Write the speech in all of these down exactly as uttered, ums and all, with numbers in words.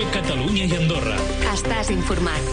Catalunya i Andorra. Estàs informat.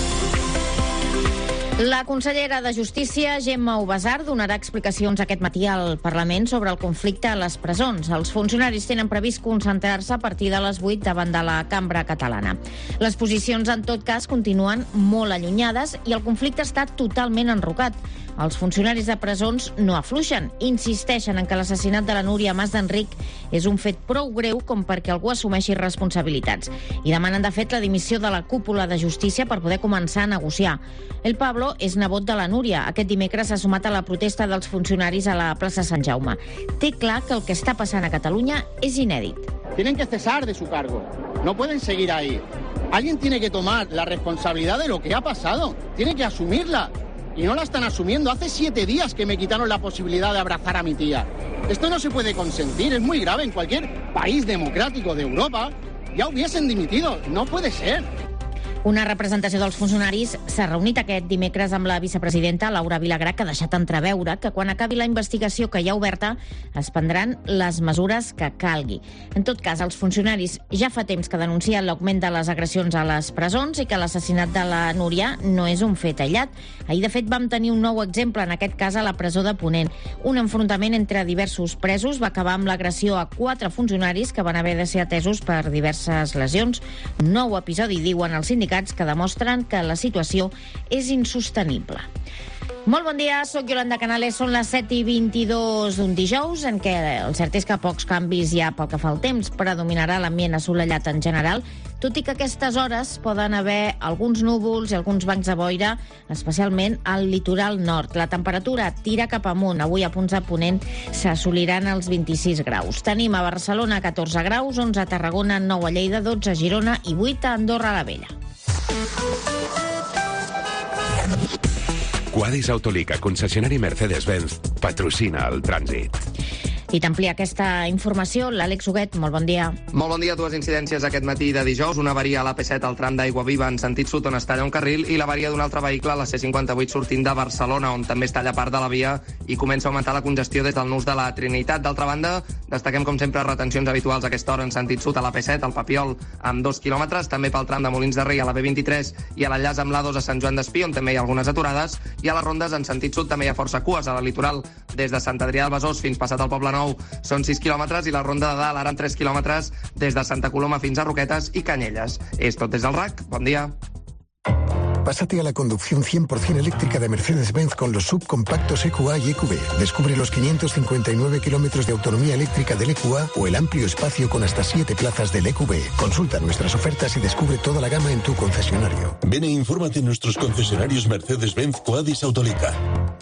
La consellera de Justícia, Gemma Ubasart, donarà explicacions aquest matí al Parlament sobre el conflicte a les presons. Els funcionaris tenen previst concentrar-se a partir de les vuit davant de la cambra catalana. Les posicions, en tot cas, continuen molt allunyades i el conflicte està totalment enrocat. Els funcionaris de presons no afluixen. Insisteixen en que l'assassinat de la Núria Mas d'Enric és un fet prou greu com perquè algú assumeixi responsabilitats. I demanen, de fet, la dimissió de la cúpula de Justícia per poder començar a negociar. El Pablo és nebot de la Núria. Aquest dimecres s'ha sumat a la protesta dels funcionaris a la plaça Sant Jaume. Té clar que el que està passant a Catalunya és inèdit. Tienen que cesar de su cargo. No pueden seguir ahí. Alguien tiene que tomar la responsabilidad de lo que ha pasado. Tiene que asumirla. Y no la están asumiendo. Hace siete días que me quitaron la posibilidad de abrazar a mi tía. Esto no se puede consentir, es muy grave. En cualquier país democrático de Europa ya hubiesen dimitido. No puede ser. Una representació dels funcionaris s'ha reunit aquest dimecres amb la vicepresidenta Laura Vilagrà, que ha deixat entreveure que quan acabi la investigació que hi ha oberta es prendran les mesures que calgui. En tot cas, els funcionaris ja fa temps que denuncien l'augment de les agressions a les presons i que l'assassinat de la Núria no és un fet aïllat. Ahir, de fet, vam tenir un nou exemple, en aquest cas a la presó de Ponent. Un enfrontament entre diversos presos va acabar amb l'agressió a quatre funcionaris que van haver de ser atesos per diverses lesions. Un nou episodi, diuen els sindicats, que demostren que la situació és insostenible. Molt bon dia, sóc Yolanda Canales, són les set i vint-i-dos d'un dijous, en què el cert és que pocs canvis hi ha pel que fa al temps, predominarà l'ambient assolellat en general, tot i que a aquestes hores poden haver alguns núvols i alguns bancs de boira, especialment al litoral nord. La temperatura tira cap amunt, avui a punts de Ponent s'assoliran els vint-i-sis graus. Tenim a Barcelona catorze graus, onze a Tarragona, nou a Lleida, dotze a Girona i vuit a Andorra la Vella. Quadis Autolica, concessionari Mercedes-Benz, patrocina el trànsit. I t'amplia aquesta informació l'Àlex Huguet. Molt bon dia. Molt bon dia. Dues incidències aquest matí de dijous. Una avaria a l'A P set al tram d'Aigua Viva en sentit sud, on es talla un carril, i l'avaria d'un altre vehicle a la C cinquanta-vuit sortint de Barcelona, on també es talla part de la via i comença a augmentar la congestió des del nus de la Trinitat. D'altra banda, destaquem com sempre retencions habituals a aquesta hora en sentit sud a l'A P set, al Papiol, amb dos quilòmetres, també pel tram de Molins de Rei a la B vint-i-tres i a l'enllaç amb l'A dos a Sant Joan d'Espí, on també hi ha algunes aturades, i a les rondes en sentit sud també hi ha força cues. A la litoral, des de Sant Adrià del Besòs fins passat al Poble Nou, són sis quilòmetres, i la ronda de dalt ara amb tres quilòmetres des de Santa Coloma fins a Roquetes i Canyelles. És tot des del R A C. Bon dia. Pásate a la conducción cien por ciento eléctrica de Mercedes-Benz con los subcompactos E Q A y E Q B. Descubre los quinientos cincuenta y nueve kilómetros de autonomía eléctrica del E Q A o el amplio espacio con hasta siete plazas del E Q B. Consulta nuestras ofertas y descubre toda la gama en tu concesionario. Ven e infórmate en nuestros concesionarios Mercedes-Benz Quadis Autolica.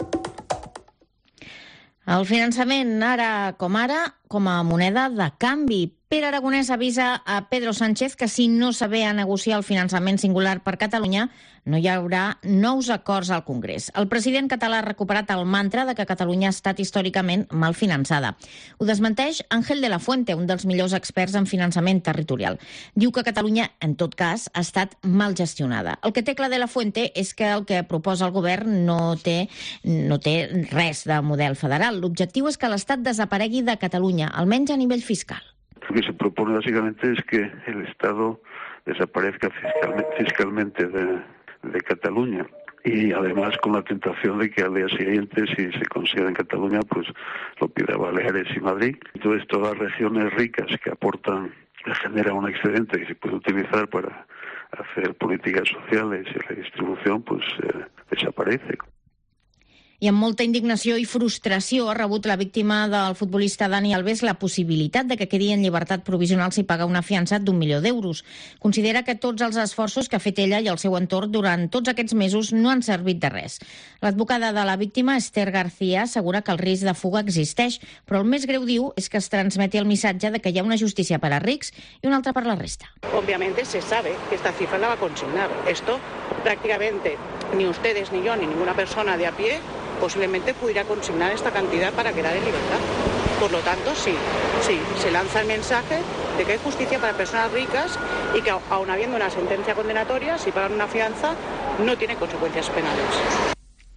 El finançament, ara com ara, com a moneda de canvi. Pere Aragonès avisa a Pedro Sánchez que si no s'avé a negociar el finançament singular per Catalunya, no hi haurà nous acords al Congrés. El president català ha recuperat el mantra de que Catalunya ha estat històricament mal finançada. Ho desmenteix Ángel de la Fuente, un dels millors experts en finançament territorial. Diu que Catalunya, en tot cas, ha estat mal gestionada. El que té clar de la Fuente és que el que proposa el govern no té, no té res de model federal. L'objectiu és que l'Estat desaparegui de Catalunya, almenys a nivell fiscal. Lo que se propone básicamente es que el Estado desaparezca fiscalmente, fiscalmente de, de Cataluña, y además con la tentación de que al día siguiente, si se considera en Cataluña, pues lo pida Baleares y Madrid. Entonces todas las regiones ricas que aportan, que generan un excedente que se puede utilizar para hacer políticas sociales y redistribución, pues eh, desaparece. I amb molta indignació i frustració ha rebut la víctima del futbolista Dani Alves la possibilitat de que quedi en llibertat provisional si paga una fiança d'un milió d'euros. Considera que tots els esforços que ha fet ella i el seu entorn durant tots aquests mesos no han servit de res. L'advocada de la víctima, Esther García, assegura que el risc de fuga existeix, però el més greu, diu, és que es transmeti el missatge de que hi ha una justícia per a rics i una altra per a la resta. Obviamente se sabe que esta cifra la va a consignar. Esto prácticamente ni ustedes, ni yo, ni ninguna persona de a pie posiblemente pudiera consignar esta cantidad para quedar en libertad. Por lo tanto, sí, sí, se lanza el mensaje de que hay justicia para personas ricas y que, aun habiendo una sentencia condenatoria, si pagan una fianza, no tiene consecuencias penales.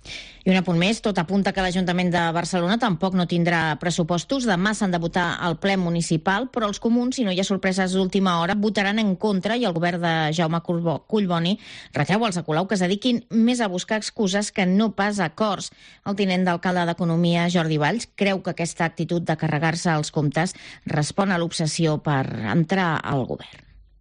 I un apunt més, tot apunta que l'Ajuntament de Barcelona tampoc no tindrà pressupostos. Demà s'han de votar al ple municipal, però els comuns, si no hi ha sorpreses d'última hora, votaran en contra i el govern de Jaume Collboni retreu als de Colau que es dediquin més a buscar excuses que no pas acords. El tinent d'alcalde d'Economia, Jordi Valls, creu que aquesta actitud de carregar-se els comptes respon a l'obsessió per entrar al govern.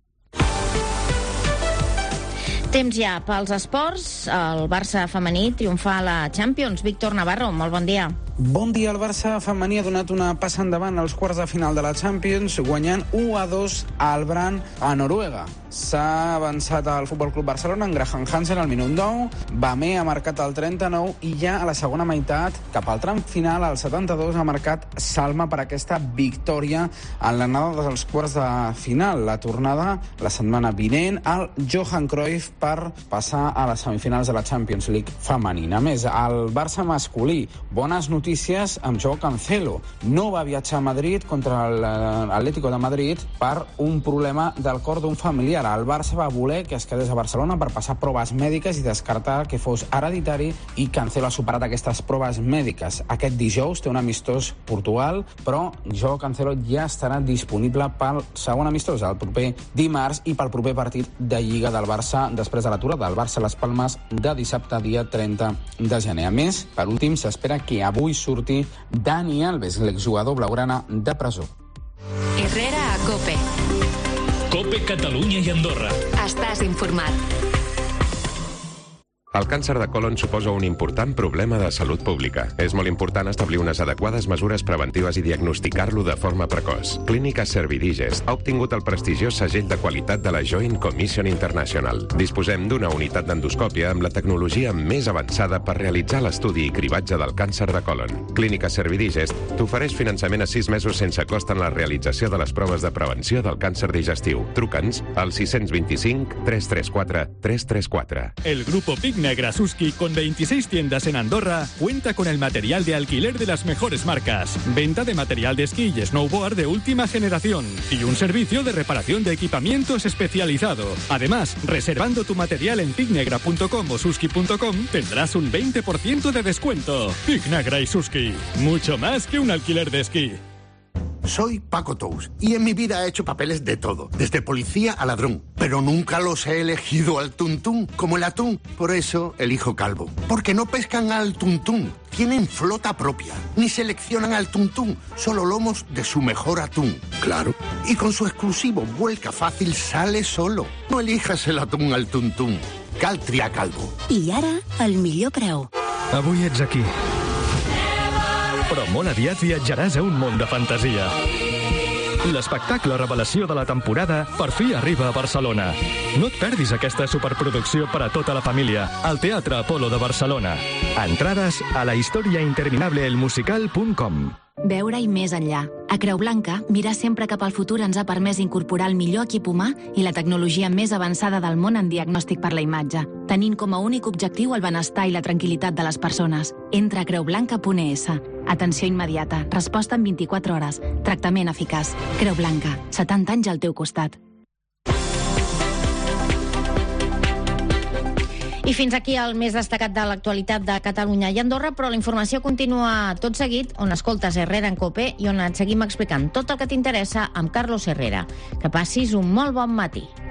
Temps ja pels esports. El Barça femení triomfa a la Champions. Víctor Navarro, molt bon dia. Bon dia. El Barça femení ha donat una passa endavant als quarts de final de la Champions, guanyant u a dos al Brann a Noruega. S'ha avançat al Futbol Club Barcelona en Graham Hansen al minut nou, Bamé ha marcat al trenta-nou i ja a la segona meitat, cap al tram final, al setanta-dos, ha marcat Salma per aquesta victòria en l'anada dels quarts de final. La tornada la setmana vinent al Johan Cruyff per passar a les semifinals de la Champions League femenina. A més, el Barça masculí, bones notícies amb Joao Cancelo. No va viatjar a Madrid contra l'Atlético de Madrid per un problema del cor d'un familiar. El Barça va voler que es quedés a Barcelona per passar proves mèdiques i descartar que fos hereditari, i Cancelo ha superat aquestes proves mèdiques. Aquest dijous té un amistós Portugal, però Joao Cancelo ja estarà disponible pel segon amistós, el proper dimarts, i pel proper partit de Lliga del Barça després de l'aturada del Barça a les Palmes de dissabte, dia trenta de gener. A més, per últim, s'espera que avui surti Dani Alves, l'exjugador blaugrana, de presó. Herrera a COPE. COPE Catalunya i Andorra. Estàs informat. El càncer de colon suposa un important problema de salut pública. És molt important establir unes adequades mesures preventives i diagnosticar-lo de forma precoç. Clínica Servidigest ha obtingut el prestigiós segell de qualitat de la Joint Commission International. Disposem d'una unitat d'endoscòpia amb la tecnologia més avançada per realitzar l'estudi i cribatge del càncer de colon. Clínica Servidigest t'ofereix finançament a sis mesos sense cost en la realització de les proves de prevenció del càncer digestiu. Truca'ns al sis vint cinc, tres tres quatre, tres tres quatre. El grupo Pig Negra Suski, con veintiséis tiendas en Andorra, cuenta con el material de alquiler de las mejores marcas, venta de material de esquí y snowboard de última generación y un servicio de reparación de equipamientos especializado. Además, reservando tu material en pignegra punto com o suski punto com tendrás un veinte por ciento de descuento. Pig Negra y Suski, mucho más que un alquiler de esquí. Soy Paco Tous y en mi vida he hecho papeles de todo, desde policía a ladrón, pero nunca los he elegido al tuntún, como el atún. Por eso elijo Calvo, porque no pescan al tuntún, tienen flota propia, ni seleccionan al tuntún, solo lomos de su mejor atún. Claro, y con su exclusivo vuelca fácil sale solo. No elijas el atún al tuntún, cal triar Calvo. I ara, el millor preu. Avui ets aquí, però molt aviat viatjaràs a un món de fantasia. L'espectacle revelació de la temporada per fi arriba a Barcelona. No et perdis aquesta superproducció per a tota la família al Teatre Apolo de Barcelona. Entrades a la història interminable elmusical punt com. Veure-hi més enllà. A Creu Blanca, mirar sempre cap al futur ens ha permès incorporar el millor equip humà i la tecnologia més avançada del món en diagnòstic per la imatge, tenint com a únic objectiu el benestar i la tranquil·litat de les persones. Entra a creu blanca punt es. Atenció immediata, resposta en vint-i-quatre hores, tractament eficaç. Creu Blanca, setanta anys al teu costat. I fins aquí el més destacat de l'actualitat de Catalunya i Andorra, però la informació continua tot seguit on escoltes Herrera en COPE i on et seguim explicant tot el que t'interessa amb Carlos Herrera. Que passis un molt bon matí.